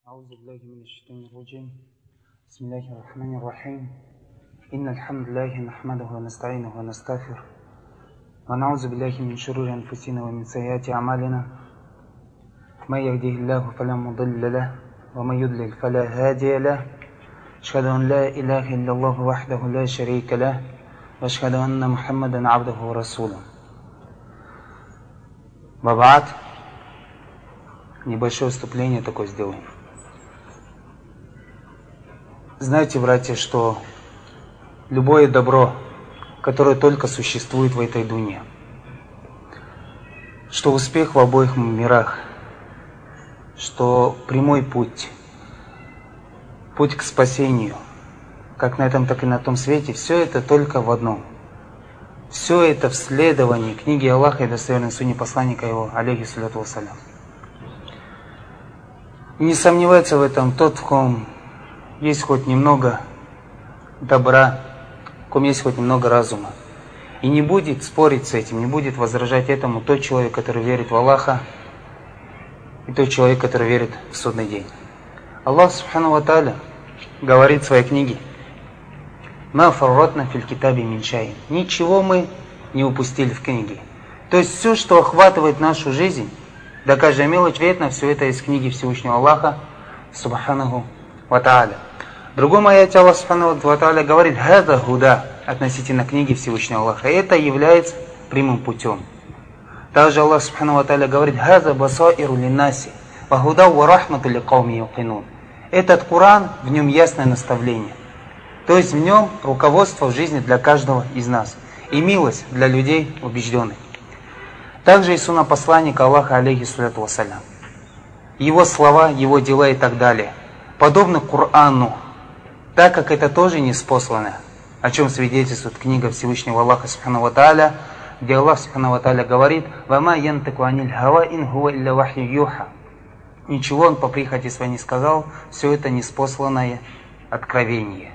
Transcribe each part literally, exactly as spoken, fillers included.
أعوذ بالله من الشيطان الرجيم بسم الله الرحمن الرحيم إن الحمد لله نحمده ونستعينه ونستغفره ونعوذ بالله من شرور أنفسنا ومن سيئات أعمالنا من يهده الله فلا مضل له ومن يضلل فلا هادي له أشهد أن لا إله إلا الله وحده لا شريك له وأشهد أن محمدا عبده ورسوله. Бабаат, небольшое вступление такое сделаем. Знаете, братья, что любое добро, которое только существует в этой дуне, что успех в обоих мирах, что прямой путь, путь к спасению, как на этом, так и на том свете, все это только в одном. Все это в следовании книги Аллаха и достоверной сунне посланника его, алейхиссаляту вассалям. И не сомневается в этом тот, в ком есть хоть немного добра, в ком есть хоть немного разума. И не будет спорить с этим, не будет возражать этому тот человек, который верит в Аллаха, и тот человек, который верит в судный день. Аллах субхану ва тааля говорит в своей книге: «Ма фарратна фил китаби мин шайин». Ничего мы не упустили в книге. То есть все, что охватывает нашу жизнь, да каждая мелочь, вероятно, все это из книги Всевышнего Аллаха субханаху ва тааля. В другом аяте Аллах субханаху ва тааля говорит: «Хаза худа» относительно книги Всевышнего Аллаха. Это является прямым путем. Также Аллах субханаху ва тааля говорит: «Хаза басаиру линнаси ва худа ва рахмату ли кауми юкинун». Этот Коран, в нем ясное наставление. То есть в нем руководство в жизни для каждого из нас. И милость для людей убежденных. Также и сунна посланника Аллаха, алейхиссаляту вассалям. Его слова, его дела и так далее. Подобно Корану, так как это тоже ниспослано, о чем свидетельствует книга Всевышнего Аллаха субхану ва тааля, где Аллах субхану ва тааля говорит: «Вама янтаку аниль хава ин хуа илля вахью юха». Ничего он по прихоти своей не сказал, все это ниспосланное откровение.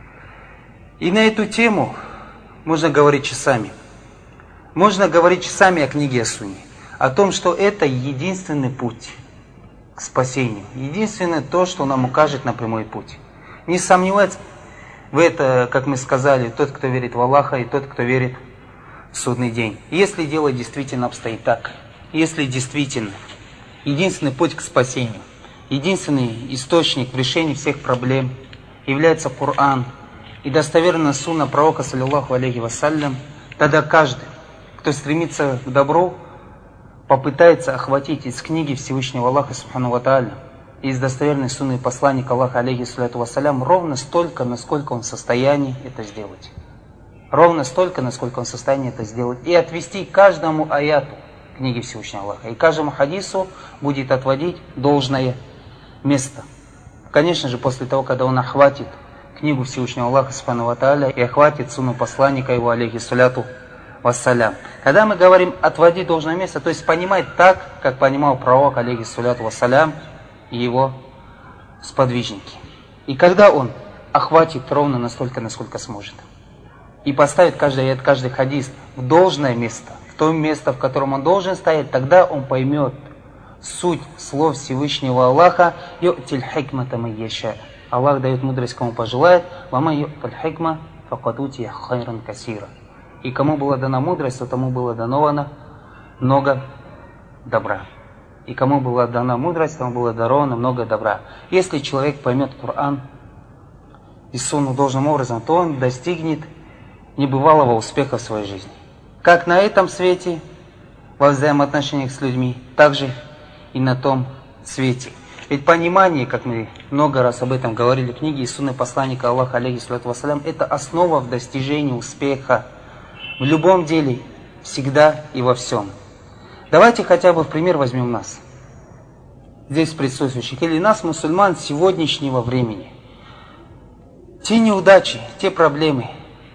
И на эту тему можно говорить часами. Можно говорить часами о книге о Сунне. О том, что это единственный путь к спасению. Единственное то, что нам укажет на прямой путь. Не сомневаться в это, как мы сказали, тот, кто верит в Аллаха, и тот, кто верит в судный день. Если дело действительно обстоит так, если действительно единственный путь к спасению, единственный источник в решении всех проблем является Коран и достоверная сунна пророка, саллиллаху алейхи вассалям, тогда каждый, кто стремится к добру, попытается охватить из книги Всевышнего Аллаха субхану ва тааля, из достоверной сунны посланника Аллаха, алейхиссаляту вассалям, ровно столько, насколько он в состоянии это сделать. Ровно столько, насколько он в состоянии это сделать. И отвести каждому аяту книги Всевышнего Аллаха. И каждому хадису будет отводить должное место. Конечно же, после того, когда он охватит книгу Всевышнего Аллаха субхану ва тааля и охватит сунну посланника его, алейхиссаляту вассалям. Когда мы говорим «отводить должное место», то есть понимать так, как понимал пророк, алейхиссаляту вассалям, и его сподвижники. И когда он охватит ровно настолько, насколько сможет, и поставит каждый аят, каждый хадис в должное место, в то место, в котором он должен стоять, тогда он поймет суть слов Всевышнего Аллаха: «Ю'тиль хикмата ман яша». Аллах дает мудрость, кому пожелает. «Вама ю'таль хикма факад утия хайран касира». И кому была дана мудрость, то тому было дано много добра. И кому была дана мудрость, тому было даровано много добра. Если человек поймет Коран и сунну должным образом, то он достигнет небывалого успеха в своей жизни. Как на этом свете, во взаимоотношениях с людьми, так же и на том свете. Ведь понимание, как мы много раз об этом говорили в книге и сунны посланника Аллаха, алейхиссалату вассалям, это основа в достижении успеха в любом деле, всегда и во всем. Давайте хотя бы в пример возьмем нас, здесь присутствующих, или нас, мусульман сегодняшнего времени. Те неудачи, те проблемы,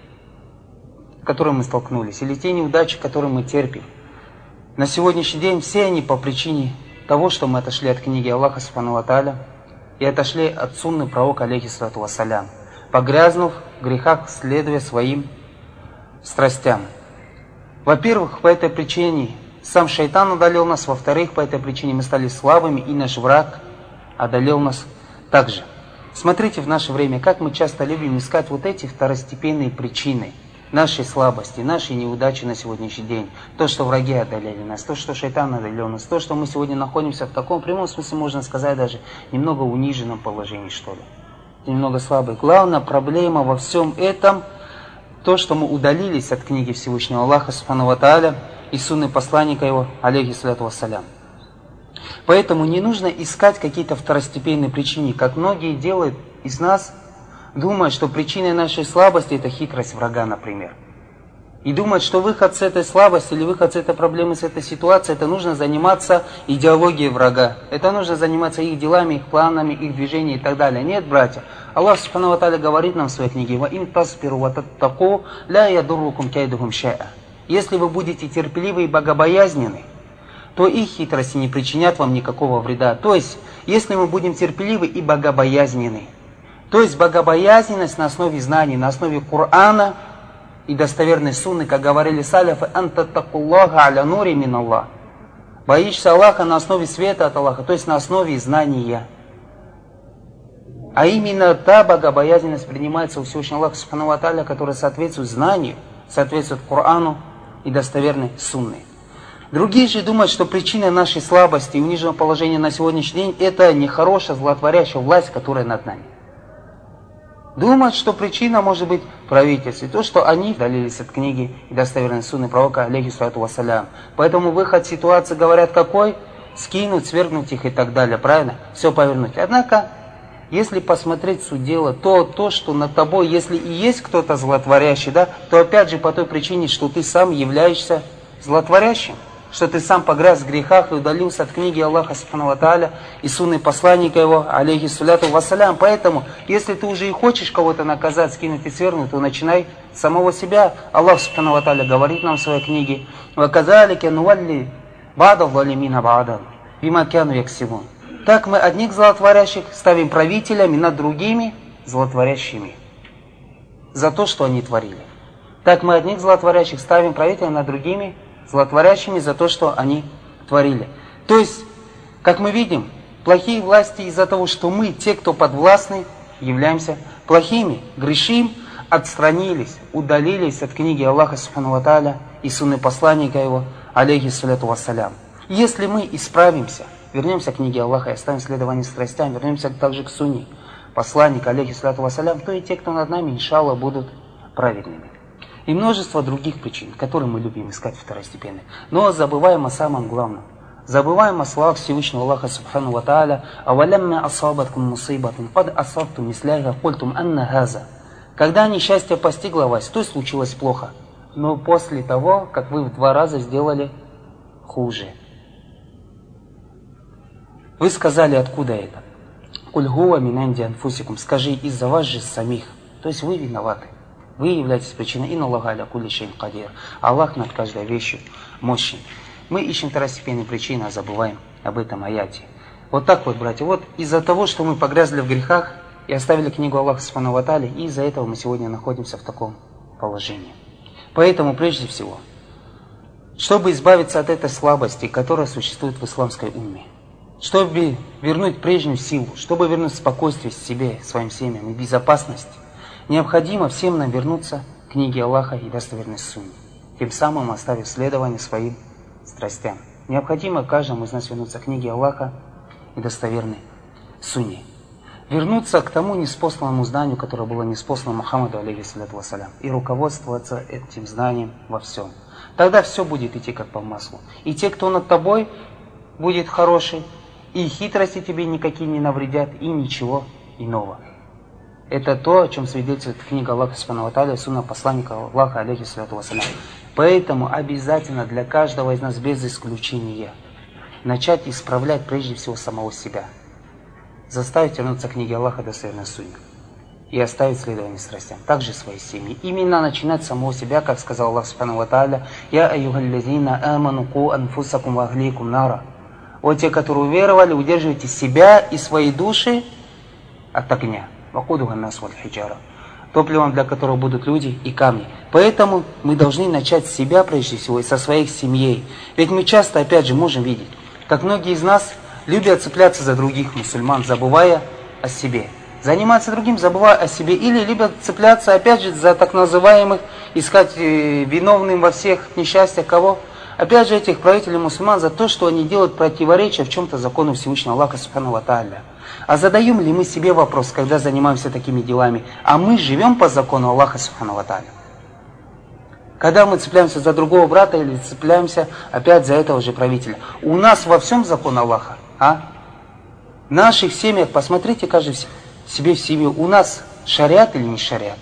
с которыми мы столкнулись, или те неудачи, которые мы терпим, на сегодняшний день все они по причине того, что мы отошли от книги Аллаха субхану ва тааля и отошли от сунны пророка, алейхиссалату вассалям, погрязнув в грехах, следуя своим страстям. Во-первых, по этой причине сам шайтан удалил нас. Во-вторых, по этой причине мы стали слабыми, и наш враг одолел нас также. Смотрите в наше время, как мы часто любим искать вот эти второстепенные причины нашей слабости, нашей неудачи на сегодняшний день. То, что враги одолели нас, то, что шайтан одолел нас, то, что мы сегодня находимся в таком прямом смысле, можно сказать, даже немного униженном положении, что ли. Немного слабый. Главная проблема во всем этом, то, что мы удалились от книги Всевышнего Аллаха, Субхану ва Тааля, и сунны посланника его, алейхиссаляту вассалям. Поэтому не нужно искать какие-то второстепенные причины, как многие делают из нас, думают, что причиной нашей слабости это хитрость врага, например. И думают, что выход с этой слабости или выход с этой проблемы, с этой ситуации, это нужно заниматься идеологией врага. Это нужно заниматься их делами, их планами, их движениями и так далее. Нет, братья. Аллах Субхану ва Тааля говорит нам в своей книге: «Ва ин тасбиру ва таттаку ля ядуррукум кайдухум шай'a». Если вы будете терпеливы и богобоязненны, то их хитрости не причинят вам никакого вреда. То есть, если мы будем терпеливы и богобоязненны, то есть богобоязненность на основе знаний, на основе Корана и достоверной сунны, как говорили саляфы, «Антаттакуллаха аля нури мин Аллах». Боишься Аллаха на основе света от Аллаха, то есть на основе знания. А именно та богобоязненность принимается у Всевышнего Аллаха, Субхану ва Тааля, которая соответствует знанию, соответствует Корану и достоверной сунны. Другие же думают, что причиной нашей слабости и униженного положения на сегодняшний день это нехорошая, злотворящая власть, которая над нами. Думают, что причина может быть в правительстве, то, что они удалились от книги и достоверной сунны пророка, алейхиссалату вассалям. Поэтому выход ситуации, говорят, какой? Скинуть, свергнуть их и так далее, правильно? Все повернуть. Однако, если посмотреть суть дела, то то, что над тобой, если и есть кто-то злотворящий, да, то опять же по той причине, что ты сам являешься злотворящим. Что ты сам погряз в грехах и удалился от книги Аллаха Субхану ва Тааля и сунны посланника его, алейхиссалату вассалям. Поэтому, если ты уже и хочешь кого-то наказать, скинуть и свергнуть, то начинай с самого себя. Аллах Субхану ва Тааля говорит нам в своей книге: «Ваказалике нувалли бада залимина баадан, бима кяну яксибун». Так мы одних злотворящих ставим правителями над другими злотворящими за то, что они творили. Так мы одних злотворящих ставим правителями над другими злотворящими за то, что они творили. То есть, как мы видим, плохие власти из-за того, что мы, те, кто подвластны, являемся плохими, грешим, отстранились, удалились от книги Аллаха Субхану ва Тааля и сунны посланника его, алейхиссалату вассалям. Если мы исправимся, вернемся к книге Аллаха и оставим следование страстям, вернемся также к сунне посланника, алейхиссалату вассалям, то и те, кто над нами, иншаллах, будут праведными. И множество других причин, которые мы любим искать второстепенные. Но забываем о самом главном. Забываем о словах Всевышнего Аллаха Субхану ва Тааля: «Авалямма асабаткум мусибатун, кад асабтум мисляйха, культум анна газа». Когда несчастье постигло вас, то случилось плохо. Но после того, как вы в два раза сделали хуже. Вы сказали, откуда это? «Куль гуа мин инди анфусикум». Скажи, из-за вас же самих. То есть вы виноваты. Вы являетесь причиной. Инна Аллаха аля кулли шейин кадир. Аллах над каждой вещью мощен. Мы ищем второстепенные причины, а забываем об этом аяте. Вот так вот, братья. Вот из-за того, что мы погрязли в грехах и оставили книгу Аллаха Субхану ва Тааля, и из-за этого мы сегодня находимся в таком положении. Поэтому, прежде всего, чтобы избавиться от этой слабости, которая существует в исламской умме, чтобы вернуть прежнюю силу, чтобы вернуть спокойствие себе, своим семьям и безопасность, необходимо всем нам вернуться к книге Аллаха и достоверной сунне, тем самым оставив следование своим страстям. Необходимо каждому из нас вернуться к книге Аллаха и достоверной сунне. Вернуться к тому неспосланному знанию, которое было неспослано Мухаммаду, алейхиссалату вассалям, и руководствоваться этим знанием во всем. Тогда все будет идти как по маслу. И те, кто над тобой, будет хороший, и хитрости тебе никакие не навредят, и ничего иного. Это то, о чем свидетельствует книга Аллаха Субхану ва Тааля, сунна посланника Аллаха, алейхиссалату вассалям. Поэтому обязательно для каждого из нас без исключения начать исправлять прежде всего самого себя. Заставить вернуться к книге Аллаха достоверной сунне и оставить следование страстям. Также своей семьи. Именно начинать с самого себя, как сказал Аллах Субхану ва Тааля: «Я аюхаллазина аману ку анфусакум ва ахликум нара». Вот те, которые уверовали, удерживайте себя и свои души от огня. Топливом для которого будут люди и камни. Поэтому мы должны начать с себя прежде всего и со своих семей. Ведь мы часто, опять же, можем видеть, как многие из нас любят цепляться за других мусульман, забывая о себе. Заниматься другим, забывая о себе. Или любят цепляться, опять же, за так называемых, искать виновным во всех несчастьях кого? Опять же, этих правителей мусульман за то, что они делают противоречия в чем-то закону Всевышнего Аллаха Субхану ва Тааля. А задаем ли мы себе вопрос, когда занимаемся такими делами, а мы живем по закону Аллаха Субхану ва Тааля? Когда мы цепляемся за другого брата или цепляемся опять за этого же правителя. У нас во всем закон Аллаха. А? В наших семьях, посмотрите каждый себе в семью, у нас шариат или не шариат?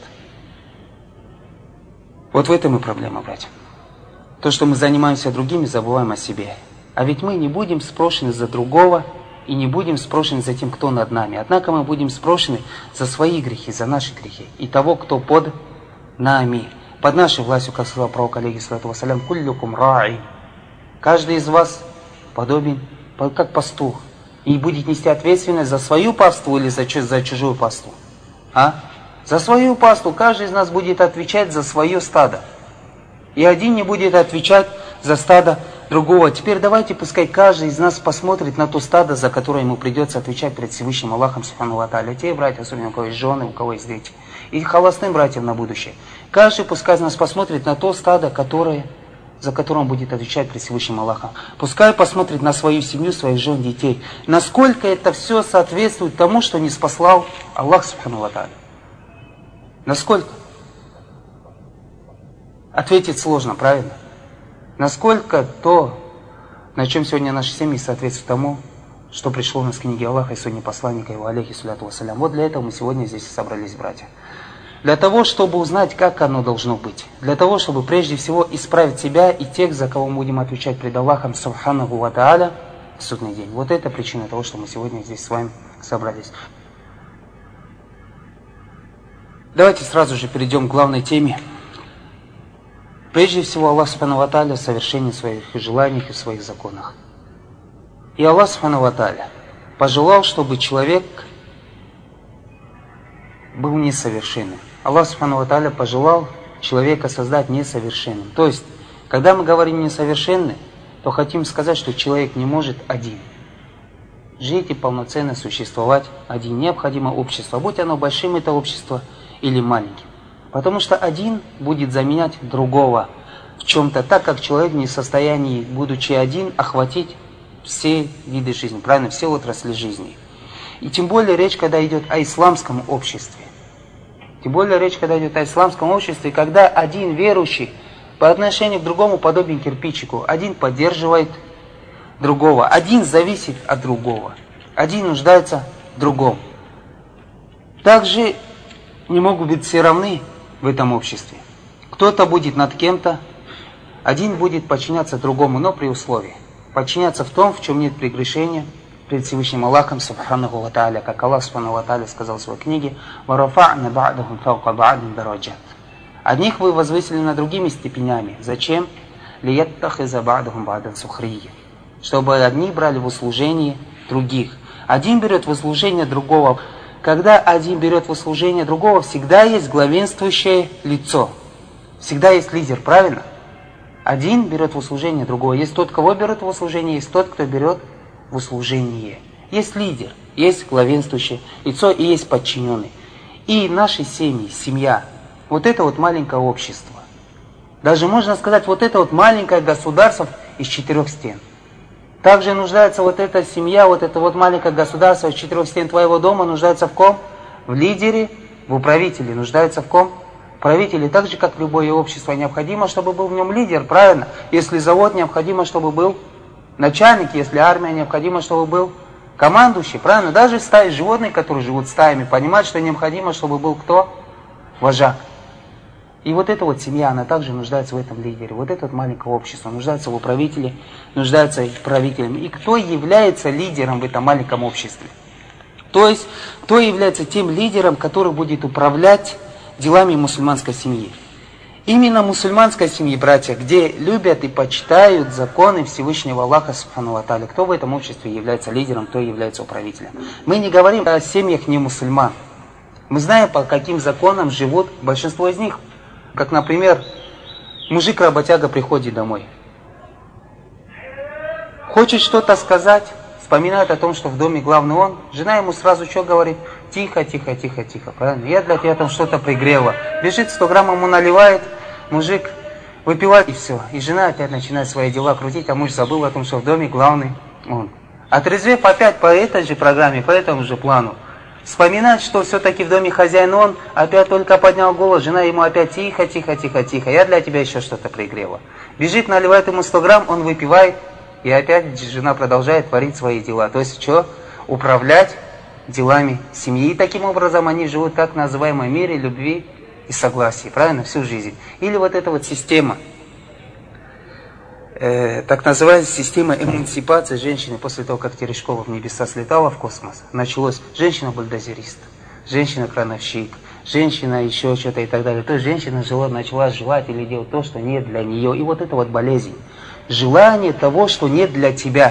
Вот в этом и проблема, братья. То, что мы занимаемся другими, забываем о себе. А ведь мы не будем спрошены за другого и не будем спрошены за тем, кто над нами. Однако мы будем спрошены за свои грехи, за наши грехи. И того, кто под нами. Под нашей властью, как сказал пророк, алейхиссалату вассалям, куллюкум ра'i. Каждый из вас подобен, как пастух. И будет нести ответственность за свою паству или за, за чужую паству. А? За свою паству каждый из нас будет отвечать за свое стадо. И один не будет отвечать за стадо другого. Теперь давайте, пускай каждый из нас посмотрит на то стадо, за которое ему придется отвечать перед Всевышним Аллахом Субхану ва Тааля. Те братья, особенно у кого есть жены, у кого есть дети. И холостым братьям на будущее. Каждый пускай из нас посмотрит на то стадо, которое, за которое он будет отвечать перед Всевышним Аллахом. Пускай посмотрит на свою семью, своих жен, детей. Насколько это все соответствует тому, что не спаслал Аллах Субхану ва Тааля. Насколько? Ответить сложно, правильно? Насколько то, на чем сегодня наши семьи, соответствует тому, что пришло у нас в книге Аллаха и сунне посланника его, алейхиссалату вассалям. Вот для этого мы сегодня здесь собрались, братья. Для того, чтобы узнать, как оно должно быть. Для того, чтобы прежде всего исправить себя и тех, за кого мы будем отвечать пред Аллахом Субханаху ва Тааля в судный день. Вот это причина того, что мы сегодня здесь с вами собрались. Давайте сразу же перейдем к главной теме. Прежде всего, Аллах Субхану ва Тааля в совершении своих желаниях и в своих законах. И Аллах Субхану ва Тааля пожелал, чтобы человек был несовершенным. Аллах Субхану ва Тааля пожелал человека создать несовершенным. То есть, когда мы говорим несовершенный, то хотим сказать, что человек не может один жить и полноценно существовать один. Необходимо общество, будь оно большим, это общество, или маленьким. Потому что один будет заменять другого в чем-то, так как человек не в состоянии, будучи один, охватить все виды жизни, правильно, все отрасли жизни. И тем более речь, когда идет о исламском обществе. Тем более речь, когда идет о исламском обществе, когда один верующий по отношению к другому подобен кирпичику, один поддерживает другого, один зависит от другого, один нуждается в другом. Также не могут быть все равны в этом обществе. Кто-то будет над кем-то, один будет подчиняться другому, но при условии. Подчиняться в том, в чем нет прегрешения перед Всевышним Аллахом Субханаху ва Тааля, как Аллах Субхану ва Тааля сказал в своей книге: «Варафа'на ба'дахум фаука ба'дин дараджат». Одних вы возвысили над другими степенями. Зачем? «Лияттахиза ба'дахум ба'дан сухрия». Чтобы одни брали в услужение других. Один берет в услужение другого. Когда один берет в услужение другого, всегда есть главенствующее лицо. Всегда есть лидер, правильно? Один берет в услужение другого. Есть тот, кого берет в услужение, есть тот, кто берет в услужение. Есть лидер, есть главенствующее лицо и есть подчиненный. И наши семьи, семья, вот это вот маленькое общество. Даже можно сказать, вот это вот маленькое государство из четырех стен. Также нуждается вот эта семья, вот это вот маленькое государство из четырех стен твоего дома, нуждается в ком? В лидере, в управителе. Нуждается в ком? В правителе. Так же, как любое общество, необходимо, чтобы был в нем лидер, правильно? Если завод, необходимо, чтобы был начальник. Если армия, необходимо, чтобы был командующий, правильно? Даже стаи животных, которые живут стаями, понимают, что необходимо, чтобы был кто? Вожак. И вот эта вот семья, она также нуждается в этом лидере. Вот это вот маленькое общество нуждается в управителе, нуждается в правителе. И кто является лидером в этом маленьком обществе? То есть, кто является тем лидером, который будет управлять делами мусульманской семьи? Именно мусульманской семьи, братья, где любят и почитают законы Всевышнего Аллаха Субхану ва Тааля. Кто в этом обществе является лидером, кто является управителем? Мы не говорим о семьях не мусульман. Мы знаем, по каким законам живут большинство из них. Как, например, мужик-работяга приходит домой. Хочет что-то сказать, вспоминает о том, что в доме главный он, жена ему сразу что говорит? Тихо, тихо, тихо, тихо, правильно? Я для тебя там что-то пригрела. Бежит, сто грамм ему наливает, мужик выпивает и все. И жена опять начинает свои дела крутить, а муж забыл о том, что в доме главный он. Отрезвев опять по этой же программе, по этому же плану, вспоминать, что все-таки в доме хозяин он, опять только поднял голос, жена ему опять тихо, тихо, тихо, тихо, я для тебя еще что-то пригрела. Бежит, наливает ему сто грамм, он выпивает, и опять жена продолжает творить свои дела. То есть что? Управлять делами семьи. И таким образом они живут в так называемом мире любви и согласия, правильно, всю жизнь. Или вот эта вот система, э, так называемая система эмансипации женщины, после того, как Терешкова в небеса слетала в космос, началось женщина-бульдозерист, женщина-крановщик, женщина еще что-то и так далее. То есть женщина жила, начала желать или делать то, что нет для нее. И вот это вот болезнь. Желание того, что нет для тебя.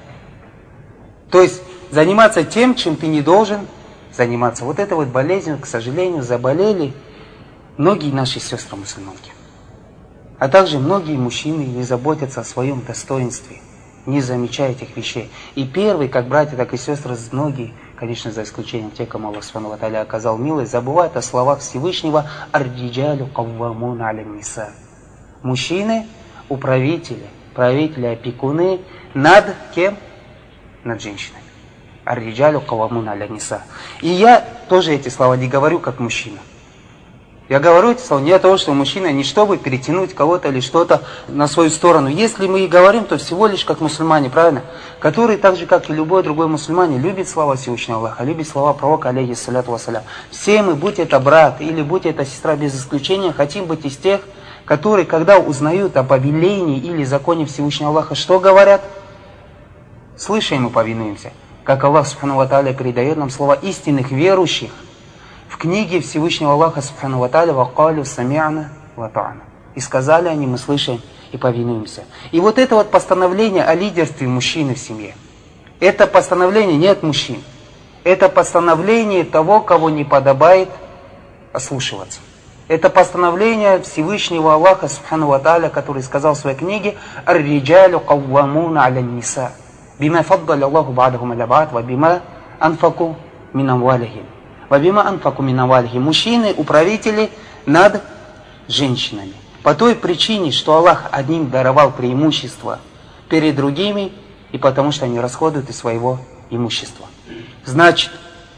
То есть заниматься тем, чем ты не должен заниматься. Вот это вот болезнь, к сожалению, заболели многие наши сестры мусульманки. А также многие мужчины не заботятся о своем достоинстве, не замечая этих вещей. И первые, как братья, так и сестры, многие, конечно, за исключением тех, кому Аллах Субхану ва Тааля оказал милость, забывают о словах Всевышнего «Ар-риджалю каввамун аля ниса». Мужчины, управители, правители, опекуны над кем? Над женщиной. Ар-риджалю каввамун аля ниса. И я тоже эти слова не говорю как мужчина. Я говорю эти слова не для того, что мужчина не чтобы перетянуть кого-то или что-то на свою сторону. Если мы и говорим, то всего лишь как мусульмане, правильно? Которые так же, как и любой другой мусульманин, любит слова Всевышнего Аллаха, любит слова пророка, алейхиссаляту вассалям. Все мы, будь это брат или будь это сестра, без исключения, хотим быть из тех, которые, когда узнают о повелении или законе Всевышнего Аллаха, что говорят? Слышим и повинуемся. Как Аллах Субхану ва Тааля передает нам слова истинных верующих в книге Всевышнего Аллаха Субхану ва Тааля «Вакалю сами'на ва та'на». И сказали они, мы слышим и повинуемся. И вот это вот постановление о лидерстве мужчины в семье. Это постановление не от мужчин. Это постановление того, кого не подобает ослушиваться. Это постановление Всевышнего Аллаха Субхану ва Тааля, который сказал в своей книге «Ар-риджалю каввамуна аля ниса, бима фаддаля Аллаху ба'дахум аля ба'д, ва бима анфаку мин амвалихим». Ва бима анфаку мин амвалихим. Мужчины, управители над женщинами. По той причине, что Аллах одним даровал преимущество перед другими, и потому что они расходуют из своего имущества. Значит,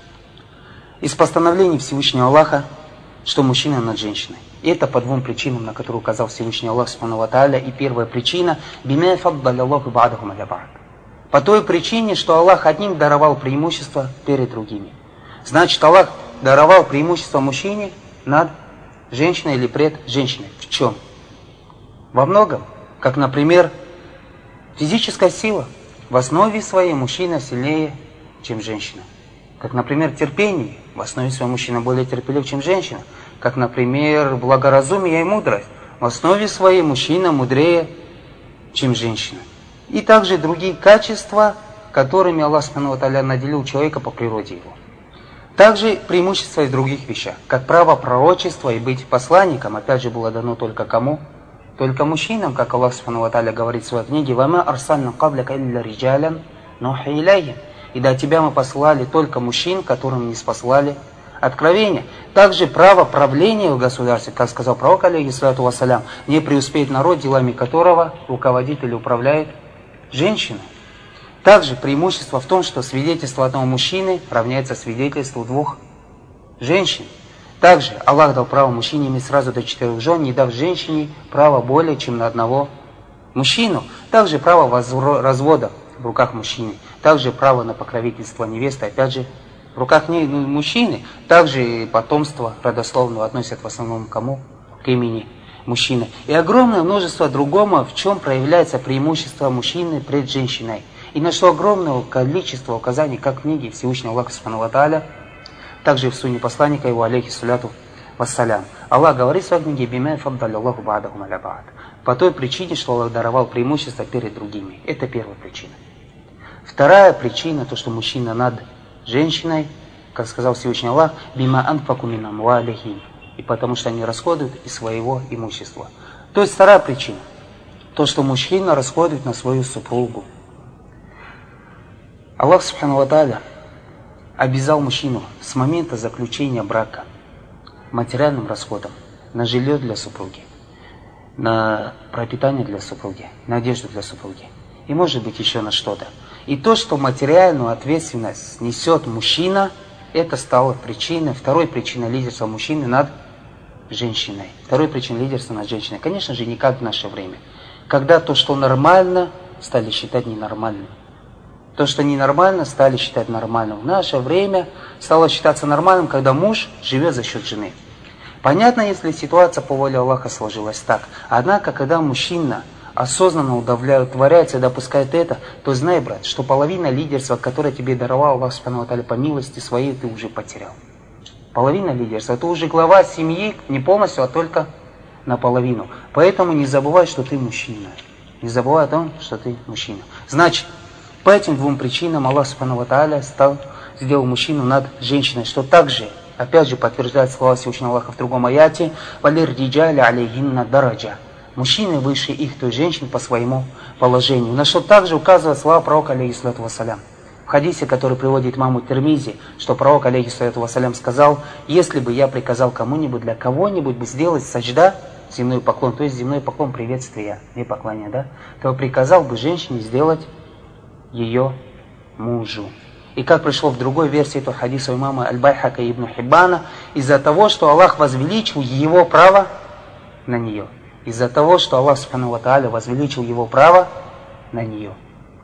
из постановлений Всевышнего Аллаха, что мужчина над женщиной. И это по двум причинам, на которые указал Всевышний Аллах Субхану ва Тааля. И первая причина бима фаддаля Аллаху ба'дахум аля ба'д. По той причине, что Аллах одним даровал преимущество перед другими. Значит, Аллах даровал преимущество мужчине над женщиной или пред женщиной. В чем? Во многом. Как, например, физическая сила. В основе своей мужчина сильнее, чем женщина. Как, например, терпение. В основе своей мужчина более терпелив, чем женщина. Как, например, благоразумие и мудрость. В основе своей мужчина мудрее, чем женщина. И также другие качества, которыми Аллах Субхану ва Тааля наделил человека по природе его. Также преимущества и в других вещах. Как право пророчества и быть посланником, опять же, было дано только кому? Только мужчинам, как Аллах Субхану ва Тааля говорит в своей книге «Вама арсальна кабляка илля риджалян нухи илейхим». И до тебя мы послали только мужчин, которым не спаслали откровения. Также право правления в государстве, как сказал пророк, алейхиссалату вассалям, не преуспеет народ, делами которого руководит или управляет женщина. Также преимущество в том, что свидетельство одного мужчины равняется свидетельству двух женщин. Также Аллах дал право мужчине иметь сразу до четырех жен, не дав женщине право более, чем на одного мужчину. Также право развода в руках мужчины. Также право на покровительство невесты, опять же, в руках не, ну, мужчины. Также потомство родословного относят в основном к кому? К имени мужчины. И огромное множество другого, в чем проявляется преимущество мужчины пред женщиной. И на что огромное количество указаний, как в книге Всевышнего Аллаха Субхану ва Тааля, также в сунне посланника его, алейхиссаляту вассалям. Аллах говорит в своей книге «Бима фаддаля Аллаху ба'дахум аля ба'д». По той причине, что Аллах даровал преимущество перед другими. Это первая причина. Вторая причина, то, что мужчина над женщиной, как сказал Всевышний Аллах, «Бима анфаку мин амвалихим». И потому что они расходуют из своего имущества. То есть вторая причина. То, что мужчина расходует на свою супругу. Аллах Субхану ва Тааля обязал мужчину с момента заключения брака материальным расходом на жилье для супруги, на пропитание для супруги, на одежду для супруги и может быть еще на что-то. И то, что материальную ответственность несет мужчина, это стало причиной, второй причиной лидерства мужчины над женщиной. Второй причиной лидерства над женщиной. Конечно же, не как в наше время. Когда то, что нормально, стали считать ненормальным. То, что ненормально, стали считать нормальным. В наше время стало считаться нормальным, когда муж живет за счет жены. Понятно, если ситуация по воле Аллаха сложилась так. Однако, когда мужчина осознанно удовлетворяется и допускает это, то знай, брат, что половина лидерства, которое тебе даровал Аллах Субхану ва Тааля по милости своей, ты уже потерял. Половина лидерства. Ты уже глава семьи не полностью, а только наполовину. Поэтому не забывай, что ты мужчина. Не забывай о том, что ты мужчина. Значит, по этим двум причинам Аллах Субхану ва Тааля стал, сделал мужчину над женщиной, что также, опять же, подтверждает слова Всевышнего Аллаха в другом аяте: «Валир риджали алейхинна дараджа». Мужчины выше их, то есть женщин, по своему положению. На что также указывает слова пророка, алейхиссалату вассалям. В хадисе, который приводит имаму Тирмизи, что пророк, алейхиссалату вассалям, сказал: если бы я приказал кому-нибудь, для кого-нибудь бы сделать саджда, земной поклон, то есть земной поклон приветствия, не поклонения, да, то приказал бы женщине сделать ее мужу. И как пришло в другой версии этого хадиса у имама Аль-Байхака и Ибн Хиббана, из-за того, что Аллах возвеличил его право на нее. Из-за того, что Аллах Субхану ва Тааля возвеличил его право на нее.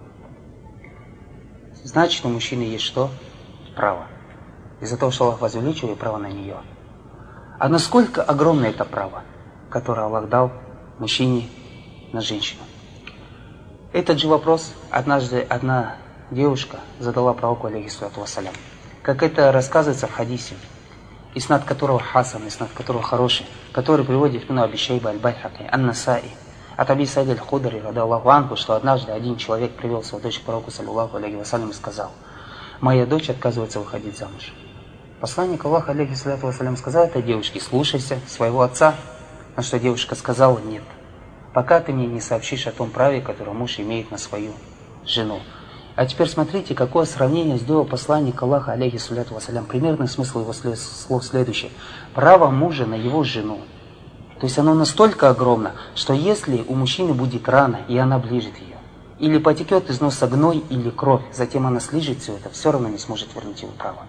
Значит, у мужчины есть что? Право. Из-за того, что Аллах возвеличил его право на нее. А насколько огромно это право, которое Аллах дал мужчине на женщину? Этот же вопрос однажды одна девушка задала пророку, алейхиссалату вассалям. Как это рассказывается в хадисе, иснад которого хасан, иснад которого хороший, который приводит Ибн Аби Шейба Аль-Байхаки, Ан-Насаи, от Аби Саида Аль-Худри, радаллаху анху, что однажды один человек привел свою дочь к пророку, саллаллаху алейхи вассалям, и сказал: моя дочь отказывается выходить замуж. Посланник Аллаха, алейхиссалату вассалям, сказал этой девушке: слушайся своего отца. На что девушка сказала: нет, пока ты мне не сообщишь о том праве, которое муж имеет на свою жену. А теперь смотрите, какое сравнение сделал посланник Аллаха, алейхиссалату вассалям. Примерный смысл его слов следующий. Право мужа на его жену. То есть оно настолько огромно, что если у мужчины будет рана, и она ближет ее, или потекет из носа гной или кровь, затем она слижет все это, все равно не сможет вернуть его право.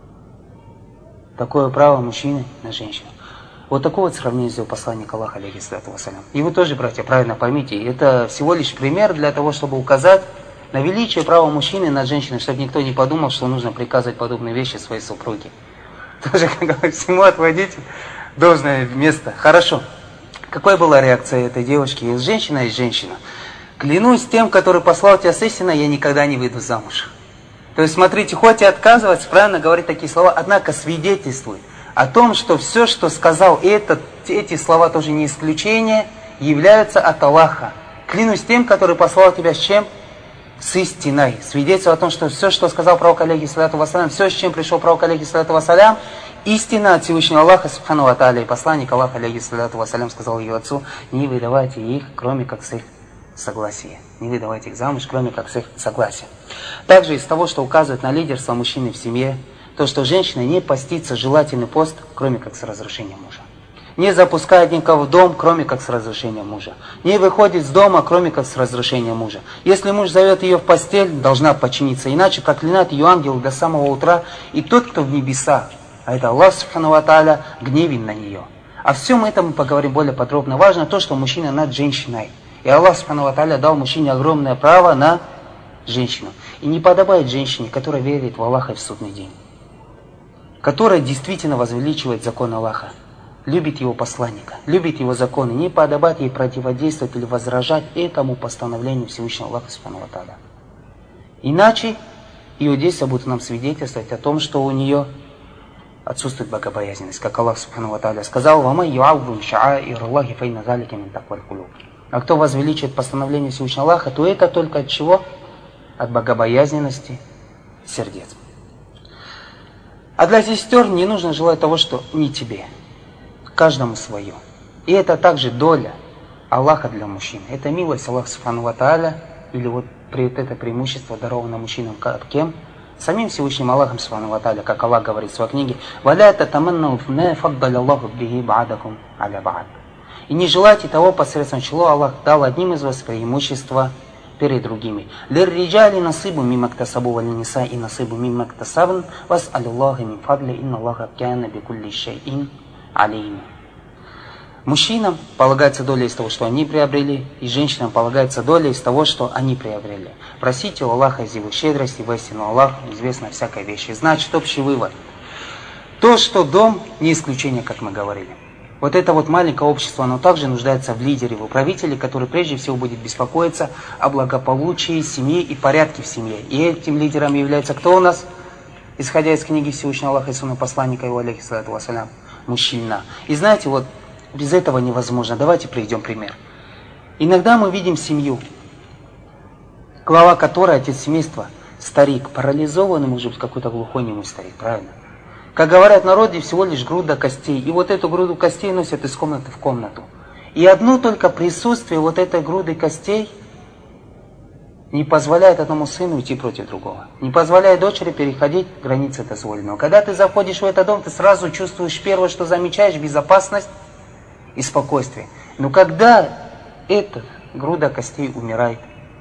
Такое право мужчины на женщину. Вот такое вот сравнение сделал посланник Аллаха, алейхиссалату вассалям. И вы тоже, братья, правильно поймите, это всего лишь пример для того, чтобы указать на величие права мужчины над женщиной, чтобы никто не подумал, что нужно приказывать подобные вещи своей супруге. Тоже, как говорят, всему отводить должное место. Хорошо. Какой была реакция этой девушки? Есть женщина, есть женщина. Клянусь тем, который послал тебя с истиной, я никогда не выйду замуж. То есть, смотрите, хоть и отказываться, правильно говорить такие слова, однако свидетельствует о том, что все, что сказал, и этот, эти слова тоже не исключение, являются от Аллаха. Клянусь тем, который послал тебя с чем? С истиной. Свидетельство о том, что все, что сказал пророк, алейхиссалату вассалям, все, с чем пришел пророк, алейхиссалату вассалям, истина от Всевышнего Аллаха, субхану ва тааля. И посланник Аллаха, алейхиссалату вассалям, сказал ее отцу: не выдавайте их, кроме как с их согласия. Не выдавайте их замуж, кроме как с их согласия. Также из того, что указывает на лидерство мужчины в семье, то, что женщина не постится желательный пост, кроме как с разрешением мужа. Не запускает никого в дом, кроме как с разрешением мужа. Не выходит с дома, кроме как с разрешением мужа. Если муж зовет ее в постель, должна подчиниться, иначе проклинает ее ангел до самого утра. И тот, кто в небесах, а это Аллах Субхану ва Тааля, гневен на нее. О всем этом мы поговорим более подробно. Важно то, что мужчина над женщиной. И Аллах Субхану ва Тааля дал мужчине огромное право на женщину. И не подобает женщине, которая верит в Аллаха и в судный день, которая действительно возвеличивает закон Аллаха, любит его посланника, любит его законы, не подобает ей противодействовать или возражать этому постановлению Всевышнего Аллаха Субхану ва Тааля. Иначе ее действия будут нам свидетельствовать о том, что у нее отсутствует богобоязненность, как Аллах Субхану ва Тааля сказал: «Вама ю'аввим ша'аир Аллахи файна залика мин такваль кулуб». А кто возвеличивает постановление Всевышнего Аллаха, то это только от чего? От богобоязненности сердец. А для сестер не нужно желать того, что не тебе. Каждому свое. И это также доля Аллаха для мужчин. Это милость Аллаха Субхану ва Тааля или вот это преимущество даровано мужчинам кем? Самим Всевышним Аллахом Субхану ва Тааля, как Аллах говорит в своей книге, «Валя татаманнау ма фаддаля Аллаху бихи ба'дакум аля ба'д». И не желайте того, посредством чего Аллах дал одним из вас преимущества перед другими. «Лирриджали насыбу мимма ктасабу вали ниса и насыбу мимма ктасабн вас алюллахи мин фадли инна Аллаха кяна бикулли шайин алейм». Мужчинам полагается доля из того, что они приобрели, и женщинам полагается доля из того, что они приобрели. Просите у Аллаха из Его щедрости, воистину Аллаху известна всякая вещь. И значит, общий вывод. То, что дом, не исключение, как мы говорили. Вот это вот маленькое общество, оно также нуждается в лидере, в управителе, который прежде всего будет беспокоиться о благополучии семьи и порядке в семье. И этим лидером является кто у нас? Исходя из книги Всевышнего Аллаха и Сунны посланника его, алейхиссалату вассалям, мужчина. И знаете, вот без этого невозможно. Давайте приведем пример. Иногда мы видим семью, глава которой, отец семейства, старик, парализованный, может быть, какой-то глухой немой старик, правильно? Как говорят в народе, всего лишь груда костей. И вот эту груду костей носят из комнаты в комнату. И одно только присутствие вот этой груды костей не позволяет одному сыну идти против другого. Не позволяет дочери переходить границы дозволенного. Когда ты заходишь в этот дом, ты сразу чувствуешь первое, что замечаешь, безопасность и спокойствие. Но когда эта груда костей умирает,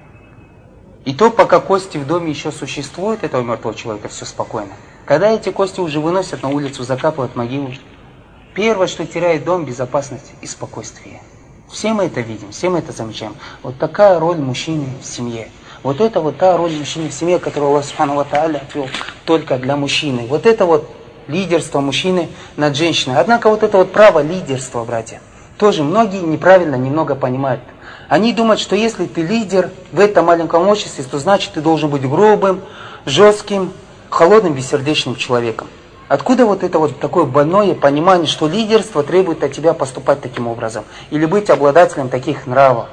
и то, пока кости в доме еще существуют, этого мертвого человека, все спокойно. Когда эти кости уже выносят на улицу, закапывают могилу, первое, что теряет дом, безопасность и спокойствие. Все мы это видим, все мы это замечаем. Вот такая роль мужчины в семье. Вот это вот та роль мужчины в семье, которую Аллах Субхану ва Тааля отвел только для мужчины. Вот это вот лидерство мужчины над женщиной. Однако вот это вот право лидерства, братья, тоже многие неправильно немного понимают. Они думают, что если ты лидер в этом маленьком обществе, то значит ты должен быть грубым, жестким, холодным, бессердечным человеком. Откуда вот это вот такое больное понимание, что лидерство требует от тебя поступать таким образом, или быть обладателем таких нравов?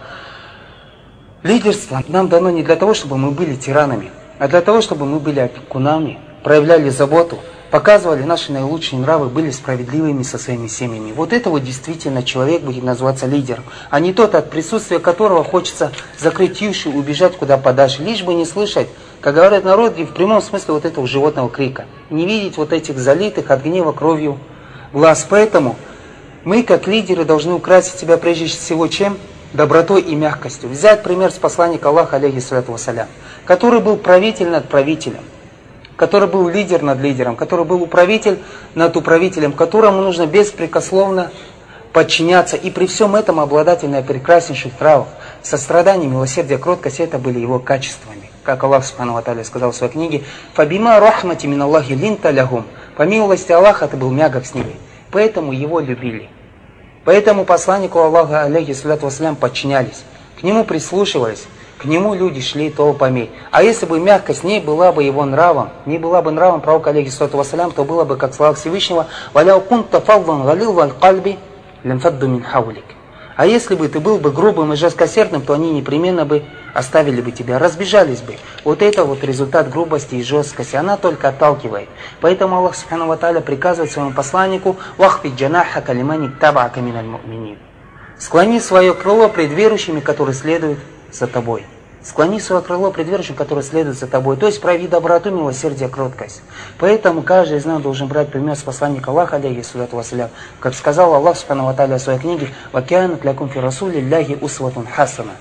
Лидерство нам дано не для того, чтобы мы были тиранами, а для того, чтобы мы были опекунами, проявляли заботу, показывали наши наилучшие нравы, были справедливыми со своими семьями. Вот это вот действительно человек будет называться лидером, а не тот, от присутствия которого хочется закрыть уши и убежать куда подальше, лишь бы не слышать, как говорят народы, в прямом смысле вот этого животного крика. Не видеть вот этих залитых от гнева кровью глаз. Поэтому мы, как лидеры, должны украсить себя прежде всего чем? Добротой и мягкостью. Взять пример с посланника Аллаха, алейхиссалату вассалям, который был правитель над правителем, который был лидер над лидером, который был управитель над управителем, которому нужно беспрекословно подчиняться. И при всем этом обладатель наипрекраснейших нравов, сострадание, милосердие, кроткость, это были его качествами. Как Аллах Субхану ва Тааля сказал в своей книге, «Фабима рахмати мин Аллахи линта лягум». По милости Аллаха ты был мягок с ними. Поэтому его любили. Поэтому посланнику Аллаха, алейхиссалату вассалям, подчинялись. К нему прислушивались. К нему люди шли толпами. А если бы мягкость не была бы его нравом, не была бы нравом пророка, алейхиссалату вассалям, то было бы, как слова Всевышнего, «Валяу кунта фалдан галил валь кальби лямфадду мин хаулик». А если бы ты был бы грубым и жесткосердным, то они непременно бы оставили бы тебя, разбежались бы. Вот это вот результат грубости и жесткости. Она только отталкивает. Поэтому Аллах Субхану ва Тааля приказывает своему посланнику «Вахфид джанаха калимани табаака миналь му'минин». Склони свое крыло пред верующими, которые следуют за тобой. Склони свое крыло пред верующим, которые следуют за тобой. То есть прояви доброту, милосердие, кроткость. Поэтому каждый из нас должен брать пример с посланника Аллаха, алейхиссалату вассалям. Как сказал Аллах Субхану ва Тааля в своей книге, «Ва кянат лякум фи расулиллахи усватун хасана».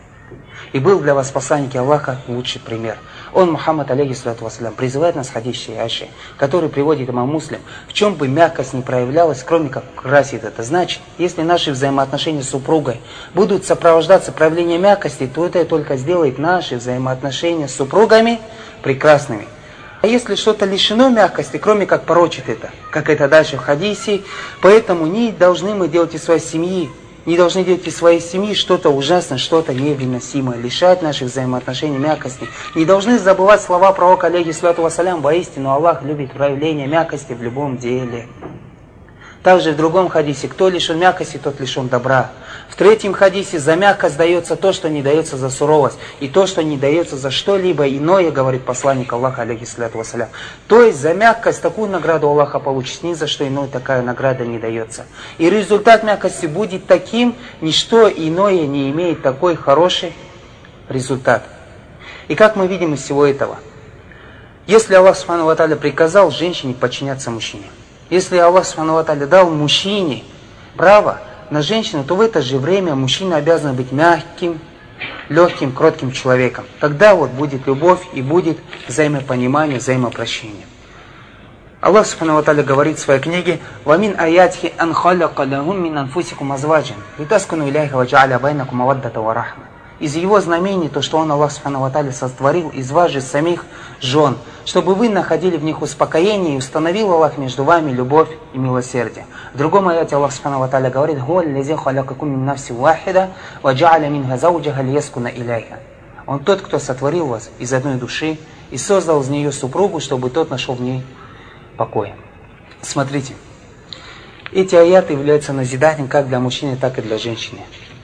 И был для вас посланник Аллаха лучший пример. Он, Мухаммад, алейхиссалату вассалям, призывает нас хадис Айши, который приводит имам Муслим, в чем бы мягкость не проявлялась, кроме как красит это. Значит, если наши взаимоотношения с супругой будут сопровождаться проявлением мягкости, то это только сделает наши взаимоотношения с супругами прекрасными. А если что-то лишено мягкости, кроме как порочит это, как это дальше в хадисе, поэтому не должны мы делать из своей семьи, не должны делать из своей семьи что-то ужасное, что-то невыносимое, лишать наших взаимоотношений мягкости. Не должны забывать слова пророка, алейхиссалату вассалям, воистину Аллах любит проявление мягкости в любом деле. Также в другом хадисе, кто лишен мягкости, тот лишен добра. В третьем хадисе, за мягкость дается то, что не дается за суровость. И то, что не дается за что-либо иное, говорит посланник Аллаха, алейхиссалату вассалям. То есть за мягкость такую награду Аллаха получит, ни за что иное такая награда не дается. И результат мягкости будет таким, ничто иное не имеет такой хорошей результат. И как мы видим из всего этого? Если Аллах Субхану ва Тааля приказал женщине подчиняться мужчине, если Аллах Субхану ва Тааля дал мужчине право на женщину, то в это же время мужчина обязан быть мягким, легким, кротким человеком. Тогда вот будет любовь и будет взаимопонимание, взаимопрощение. Аллах Субхану ва Тааля говорит в своей книге: «Вамин аятхи ан халака лахум мин анфусикум азваджан, литаскуну иляйха ва джааля байнакум маваддата ва рахма». Из его знамений то, что Он, Аллах Субхану ва Тааля, сотворил из вас же самих жен, чтобы вы находили в них успокоение, и установил Аллах между вами любовь и милосердие. В другом аяте Аллах Субхану ва Тааля говорит: «Хуа аллази халакакум мин нафси вахида ва джааля минха зауджаха лияскуна иляйха». Он тот, кто сотворил вас из одной души и создал из нее супругу, чтобы тот нашел в ней покой. Смотрите, эти аяты являются назидательным как для мужчины, так и для женщины.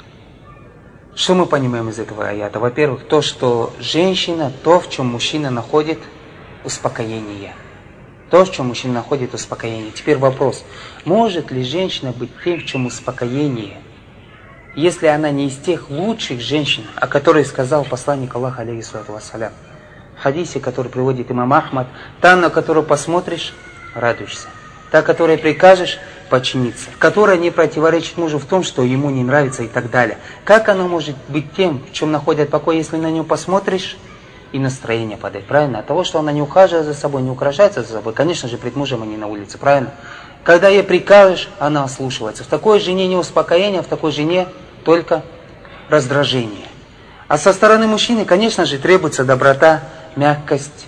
Что мы понимаем из этого аята? Во-первых, то, что женщина, то, в чем мужчина находит успокоение. То, в чем мужчина находит успокоение. Теперь вопрос, может ли женщина быть тем, в чем успокоение, если она не из тех лучших женщин, о которых сказал посланник Аллаха, алейхиссалату вассалям, в хадисе, который приводит имам Ахмад: та, на которую посмотришь, радуешься. Та, которой прикажешь, подчиниться. Которая не противоречит мужу в том, что ему не нравится и так далее. Как она может быть тем, в чем находит покой, если на нее посмотришь и настроение падает? Правильно? От того, что она не ухаживает за собой, не украшается за собой. Конечно же, пред мужем, а не на улице. Правильно? Когда ей прикажешь, она ослушивается. В такой жене не успокоение, в такой жене только раздражение. А со стороны мужчины, конечно же, требуется доброта, мягкость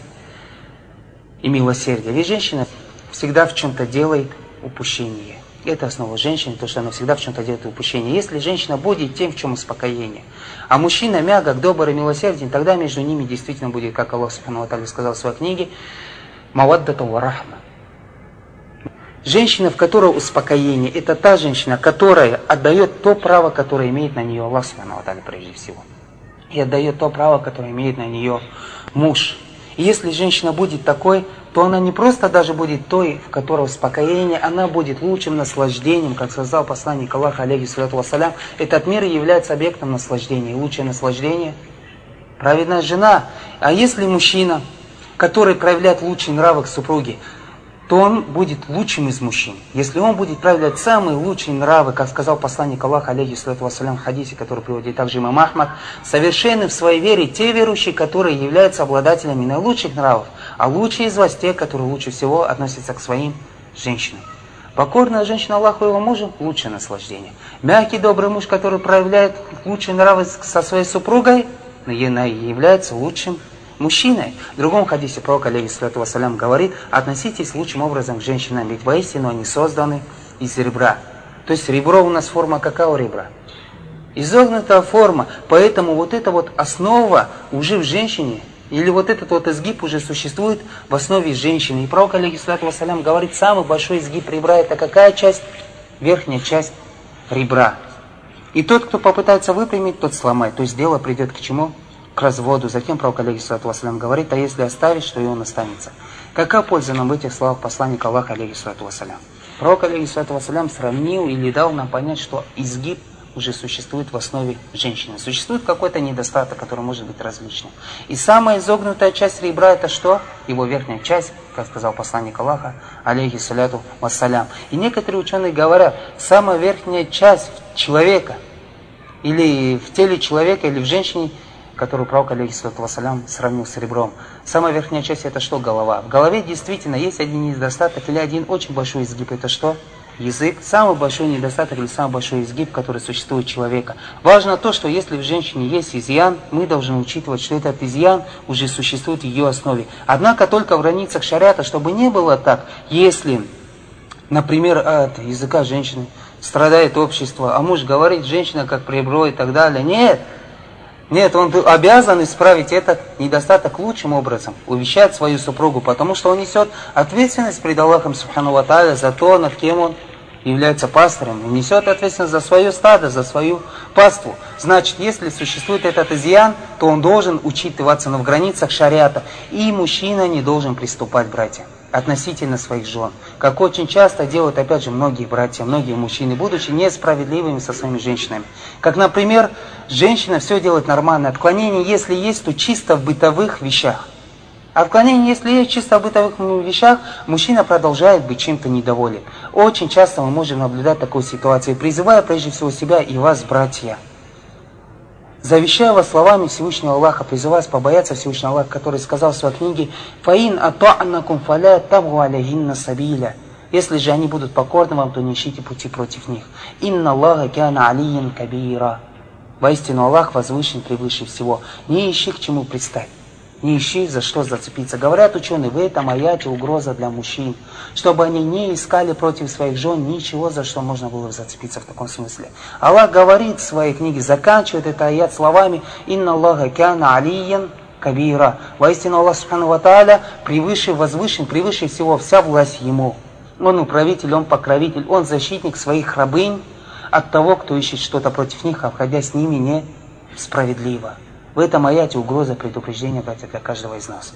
и милосердие. Ведь женщина всегда в чем-то делает упущение. Это основа женщины, то, что она всегда в чем-то делает упущение. Если женщина будет тем, в чем успокоение, а мужчина мягок, добр и милосерден, тогда между ними действительно будет, как Аллах Субхану ва Тааля сказал в своей книге, «Маваддата ва рахма». Женщина, в которой успокоение, это та женщина, которая отдает то право, которое имеет на нее Аллах Субхану ва Тааля прежде всего. И отдает то право, которое имеет на нее муж. И если женщина будет такой, то она не просто даже будет той, в которой успокоение, она будет лучшим наслаждением, как сказал посланник Аллаха, алейхиссалату вассалям. Этот мир является объектом наслаждения. И лучшее наслаждение – праведная жена. А если мужчина, который проявляет лучшие нравы к супруге, то он будет лучшим из мужчин. Если он будет проявлять самые лучшие нравы, как сказал посланник Аллаха, алейхиссалату вассалям, в хадисе, который приводит также имам Ахмад, совершенны в своей вере те верующие, которые являются обладателями наилучших нравов, а лучшие из вас те, которые лучше всего относятся к своим женщинам. Покорная женщина Аллаху и его мужу – лучшее наслаждение. Мягкий, добрый муж, который проявляет лучшие нравы со своей супругой, является лучшим мужчиной. В другом хадисе пророк, алейхиссалату вассалям, говорит: относитесь лучшим образом к женщинам, ведь воистину они созданы из ребра. То есть ребро у нас форма какого ребра? Изогнутая форма. Поэтому вот эта вот основа уже в женщине, или вот этот вот изгиб уже существует в основе женщины. И пророк, алейхиссалату вассалям, говорит: самый большой изгиб ребра — это какая часть? Верхняя часть ребра. И тот, кто попытается выпрямить, тот сломает. То есть дело придет к чему? К разводу. Затем пророк, алейхиссалату вассалям, говорит: а если оставишь, то и он останется. Какая польза нам в этих словах посланника Аллаха, алейхиссалату вассалям? Пророк, алейхиссалату вассалям, сравнил или дал нам понять, что изгиб уже существует в основе женщины. Существует какой-то недостаток, который может быть различным. И самая изогнутая часть ребра — это что? Его верхняя часть, как сказал посланник Аллаха, алейхиссалату вассалям. И некоторые ученые говорят, самая верхняя часть человека, или в теле человека, или в женщине, которую пророк, алейхиссалату вассалям, сравнил с ребром. Самая верхняя часть — это что? Голова. В голове действительно есть один недостаток или один очень большой изгиб. Это что? Язык. Самый большой недостаток или самый большой изгиб, который существует у человека. Важно то, что если в женщине есть изъян, мы должны учитывать, что этот изъян уже существует в ее основе. Однако только в границах шариата, чтобы не было так, если, например, от языка женщины страдает общество, а муж говорит, женщина как ребро и так далее. Нет. Нет, он обязан исправить этот недостаток лучшим образом, увещать свою супругу, потому что он несет ответственность пред Аллахом Субхану ва Тааля за то, над кем он является пастырем. Он несет ответственность за свое стадо, за свою паству. Значит, если существует этот изъян, то он должен учитываться, но в границах шариата. И мужчина не должен приступать, братья. относительно своих жен. Как очень часто делают, опять же, многие братья, многие мужчины, будучи несправедливыми со своими женщинами. Как, например, женщина все делает нормально. Отклонение, если есть, то чисто в бытовых вещах. Отклонение, если есть чисто в бытовых вещах, мужчина продолжает быть чем-то недоволен. Очень часто мы можем наблюдать такую ситуацию, призывая прежде всего себя и вас, братья. Завещаю вас словами Всевышнего Аллаха, призываю вас побояться Всевышнего Аллаха, который сказал в своей книге: «Фаин ату'анакум фаля табгу алейхинна сабиля». Если же они будут покорны вам, то не ищите пути против них. «Инна Аллаха кяна алийян кабира». Воистину Аллах возвышен превыше всего. Не ищи к чему пристать. Не ищи, за что зацепиться. Говорят ученые, в этом аяте угроза для мужчин, чтобы они не искали против своих жен ничего, за что можно было зацепиться в таком смысле. Аллах говорит в своей книге, заканчивает этот аят словами: «Инна Аллаха кяна алийян кабира». Воистину Аллах субхану ва тааля превыше, возвышен, превыше всего, вся власть Ему. Он управитель, Он покровитель, Он защитник своих рабынь от того, кто ищет что-то против них, обходя с ними несправедливо. В этом аяте угроза предупреждения, братья, для каждого из нас.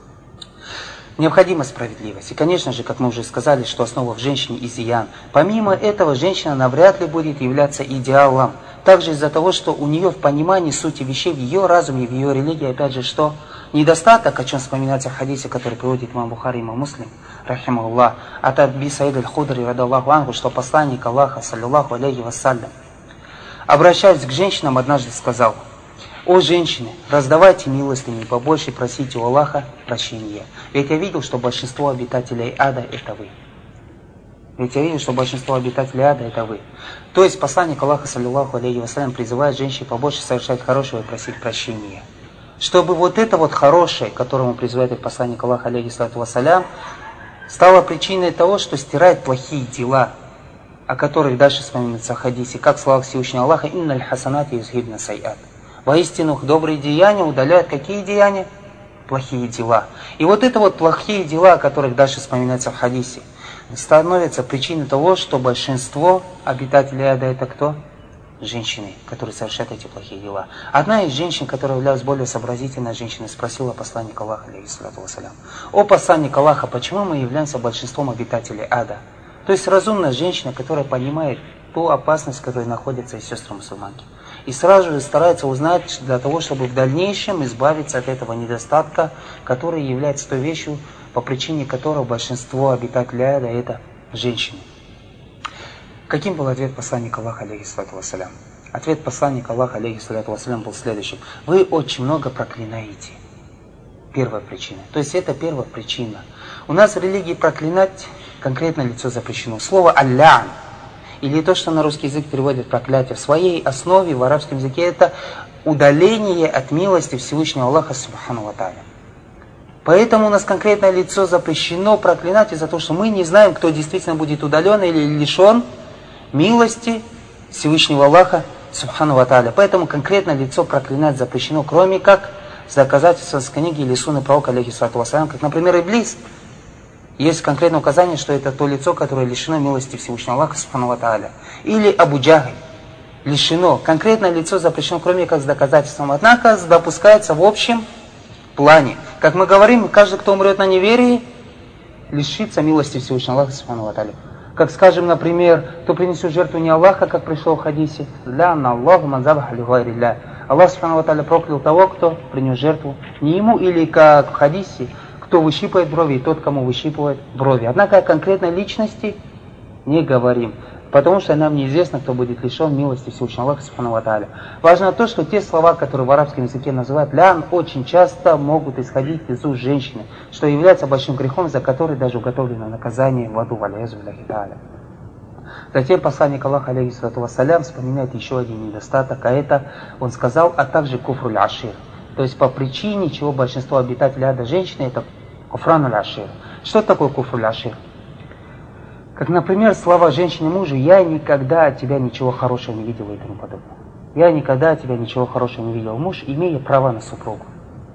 Необходима справедливость. И, конечно же, как мы уже сказали, что основа в женщине изъян. Помимо этого, женщина навряд ли будет являться идеалом. Также из-за того, что у нее в понимании сути вещей, в ее разуме, в ее религии, опять же, что недостаток, о чем вспоминается в хадисе, который приводит имам Бухари и имам Муслим, рахимахуллах, от Аби Саид аль-Худри, радаллаху анху, что посланник Аллаха, саллиллаху алейхи вассалям, обращаясь к женщинам, однажды сказал: «О женщины, раздавайте милостыню и побольше просите у Аллаха прощения. Ведь я видел, что большинство обитателей ада – это вы». Ведь я видел, что большинство обитателей ада – это вы. То есть посланник Аллаха, саллиллаху алейхи вассалям, призывает женщин побольше совершать хорошего и просить прощения. Чтобы вот это вот хорошее, к которому призывает посланник Аллаха, алейхи салату вассалям, стало причиной того, что стирает плохие дела, о которых дальше вспоминается в хадисе, как слова Всевышнего Аллаха: «Инналь хасанати юзхибна сайат». Воистину, добрые деяния удаляют какие деяния? Плохие дела. И вот это вот плохие дела, о которых дальше вспоминается в хадисе, становятся причиной того, что большинство обитателей ада — это кто? Женщины, которые совершают эти плохие дела. Одна из женщин, которая являлась более сообразительной женщиной, спросила посланника Аллаха, алейхиссалату вассалям: «О посланник Аллаха, почему мы являемся большинством обитателей ада?» То есть разумная женщина, которая понимает ту опасность, в которой находятся и сестры мусульманки. И сразу же старается узнать для того, чтобы в дальнейшем избавиться от этого недостатка, который является той вещью, по причине которого большинство обитателей ада — это женщины. Каким был ответ посланника Аллаха, алейхиссалату вассалям? Ответ посланника Аллаха, алейхиссалату вассалям, был следующим: вы очень много проклинаете. Первая причина. То есть это первая причина. У нас в религии проклинать конкретно лицо запрещено. Слово «аллян», или то, что на русский язык переводят проклятие, в своей основе в арабском языке это удаление от милости Всевышнего Аллаха субхану ва тааля. Поэтому у нас конкретное лицо запрещено проклинать из-за того, что мы не знаем, кто действительно будет удален или лишен милости Всевышнего Аллаха субхану ва тааля. Поэтому конкретно лицо проклинать запрещено, кроме как с доказательством с книги или сунны пророка, алейхиссалату вассалям, как, например, Иблис. Есть конкретное указание, что это то лицо, которое лишено милости Всевышнего Аллаха субхану ва тааля. Или Абу Джахль. Лишено. Конкретное лицо запрещено, кроме как с доказательством. Однако допускается в общем плане. Как мы говорим, каждый, кто умрет на неверии, лишится милости Всевышнего Аллаха субхану ва тааля. Как скажем, например, кто принесет жертву не Аллаха, как пришло в хадисе: «Ля на Аллаху манзабаха ли гайрилля». Аллах субхану ва тааля проклял того, кто принес жертву не ему, или как в хадисе: кто выщипывает брови, и тот, кому выщипывает брови. Однако о конкретной личности не говорим, потому что нам неизвестно, кто будет лишен милости Всевышнего Аллаха субхану ва тааля. Важно то, что те слова, которые в арабском языке называют лян, очень часто могут исходить из уст женщины, что является большим грехом, за который даже уготовлено наказание в аду, валиязу билляхи тааля. Затем посланник Аллаха, алейхиссалату вассалям, вспоминает еще один недостаток, а это, он сказал, а также куфруль ашир. То есть по причине, чего большинство обитателей ада женщины, это куфрануль ашир. Что такое куфруль ашир? Как, например, слова женщины мужу: «Я никогда от тебя ничего хорошего не видела» и тому подобное. «Я никогда от тебя ничего хорошего не видел». Муж, имея права на супругу,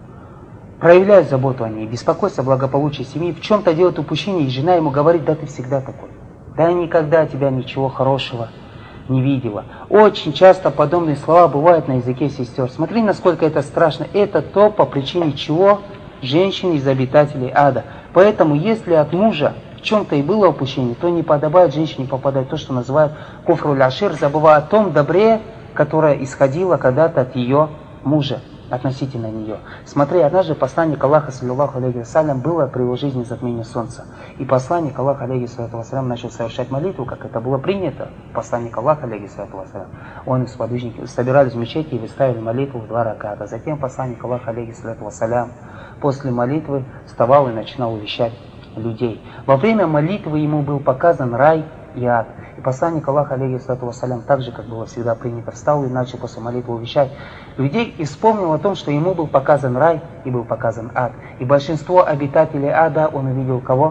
проявляет заботу о ней, беспокойство о благополучии семьи, в чем-то делает упущение, и жена ему говорит: «Да ты всегда такой. Да я никогда от тебя ничего хорошего не видела». Очень часто подобные слова бывают на языке сестер. Смотри, насколько это страшно. Это то, по причине чего женщин из обитателей ада. Поэтому, если от мужа в чем-то и было упущение, то не подобает женщине попадать в то, что называют куфруль ашир, забывая о том добре, которое исходило когда-то от ее мужа, относительно нее. Смотри, однажды посланник Аллаха, саллиллаху алейхи вассалям, было при его жизни затмение солнца. И посланник Аллаха, алейхи вассалям, начал совершать молитву, как это было принято. Посланник Аллаха, алейхи вассалям, он и сподвижники собирались в мечети и выставили молитву в два раката. Затем посланник Аллаха, алейхи вассалям, после молитвы вставал и начинал увещать людей. Во время молитвы ему был показан рай и ад. И посланник Аллаха, алейхи вассалям, так же, как было всегда принято, встал и начал после молитвы увещать людей и вспомнил о том, что ему был показан рай и был показан ад. И большинство обитателей ада он увидел кого?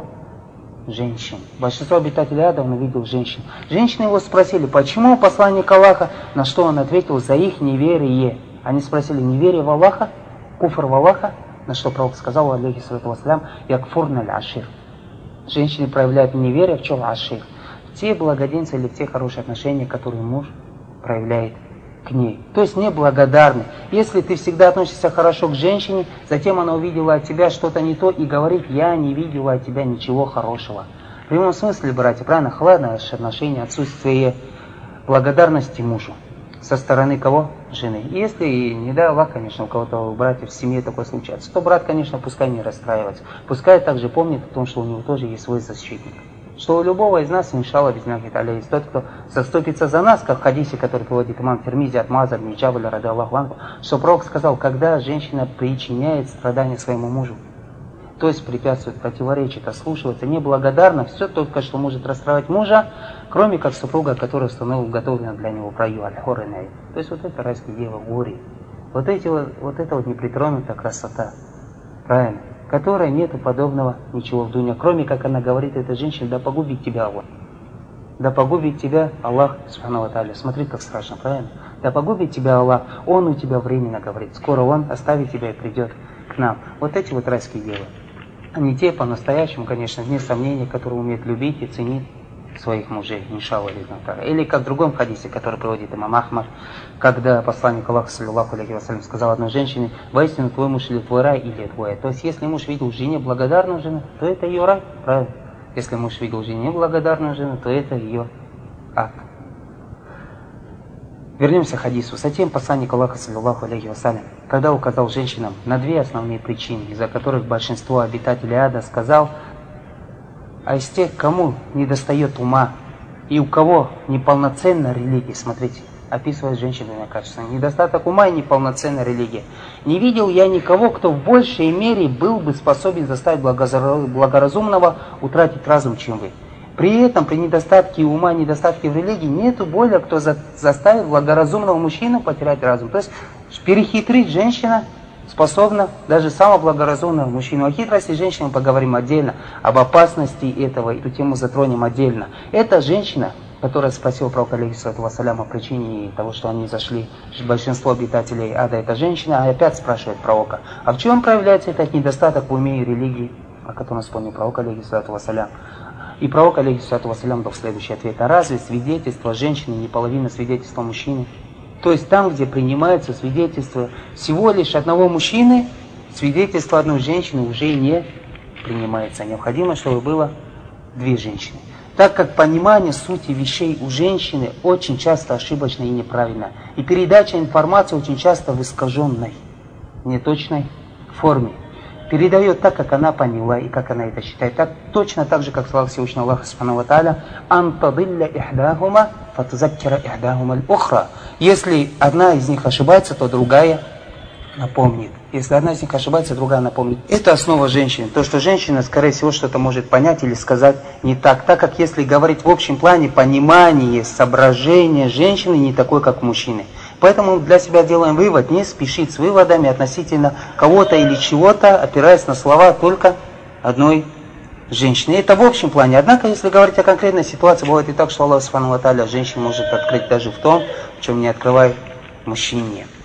Женщин. Большинство обитателей ада он увидел женщин. Женщины его спросили, почему посланник Аллаха, на что он ответил, за их неверие. Они спросили, неверие в Аллаха, куфр в Аллаха, на что пророк сказал, алейхи вассалям, якфурналь ашир. Женщины проявляют неверие в чем ашир. Те благоденствия или в те хорошие отношения, которые муж проявляет к ней. То есть неблагодарны. Если ты всегда относишься хорошо к женщине, затем она увидела от тебя что-то не то и говорит, я не видела от тебя ничего хорошего. В прямом смысле, братья, правильно, хладное отношение, отсутствие благодарности мужу. Со стороны кого? Жены. Если, не дай Аллах, конечно, у кого-то у братьев в семье такое случается, то брат, конечно, пускай не расстраивается. Пускай также помнит о том, что у него тоже есть свой защитник. Что у любого из нас, иншалла, бисмиллахи та'аля, есть тот, кто заступится за нас, как в хадисе, который приводит имам Тирмизи от Муаза ибн Джабаля, ради Аллаху анху, что пророк сказал, когда женщина причиняет страдания своему мужу, то есть препятствует, противоречит, ослушивается, неблагодарна, все только, что может расстраивать мужа, кроме как супруга, которая установила уготовлено для него в раю, аль-хур ин-айн. То есть вот это райские девы, горе. Вот, эти, вот, вот это вот непритронутая красота. Правильно? Которой нету подобного ничего в дуне, кроме как она говорит этой женщине, да погубит тебя Аллах. Да погубит тебя Аллах, субхану ва тааля. Смотри, как страшно, правильно? Да погубит тебя Аллах, Он у тебя временно говорит. Скоро Он оставит тебя и придет к нам. Вот эти вот райские девы. Они те по-настоящему, конечно, вне сомнения, которые умеют любить и ценить своих мужей, иншалла. Или как в другом хадисе, который приводит имам Ахмад, когда посланник Аллаха, саллиллаху алейхи вассалям, сказал одной женщине, воистину твой муж или твой рай, или твой. То есть, если муж видел в жене благодарную жену, то это ее рай, правильно? Если муж видел в жене благодарную жену, то это ее ад. Вернемся к хадису. Затем посланник Аллаха, саллиллаху алейхи вассалям, когда указал женщинам на две основные причины, из-за которых большинство обитателей ада, сказал, а из тех, кому не достает ума и у кого неполноценная религия, смотрите, описывает женщину двумя качествами, недостаток ума и неполноценная религия. Не видел я никого, кто в большей мере был бы способен заставить благоразумного утратить разум, чем вы. При этом, при недостатке ума, недостатке в религии, нету более, кто за, заставит благоразумного мужчину потерять разум. То есть перехитрить женщина способна даже самого благоразумного мужчину. О хитрости женщины поговорим отдельно, об опасности этого, эту тему затронем отдельно. Это женщина, которая спросила пророка, алейхиссалату вассалям, о причине того, что они зашли, большинство обитателей ада, это женщина, а опять спрашивает пророка, а в чем проявляется этот недостаток в уме и религии, о котором вспомнил пророк, алейхиссалату вассалям. И пророк, алейхиссалату вассалям, дал следующий ответ, а разве свидетельство женщины не половина свидетельства мужчины? То есть там, где принимается свидетельство всего лишь одного мужчины, свидетельство одной женщины уже не принимается. Необходимо, чтобы было две женщины. Так как понимание сути вещей у женщины очень часто ошибочно и неправильно. И передача информации очень часто в искаженной, неточной форме. Передает так, как она поняла и как она это считает. Так, точно так же, как сказал Всевышний Аллах, субхану ва тааля, «Антадилля ихдахума, фатузаккира ихдахума аль-ухра». Если одна из них ошибается, то другая напомнит. Если одна из них ошибается, другая напомнит. Это основа женщины. То, что женщина, скорее всего, что-то может понять или сказать не так. Так как, если говорить в общем плане, понимание, соображение женщины не такое, как у мужчины. Поэтому для себя делаем вывод, не спешить с выводами относительно кого-то или чего-то, опираясь на слова только одной женщины. Это в общем плане. Однако, если говорить о конкретной ситуации, бывает и так, что Аллах субхану ва тааля женщину может открыть даже в том, в чем не открывает мужчине.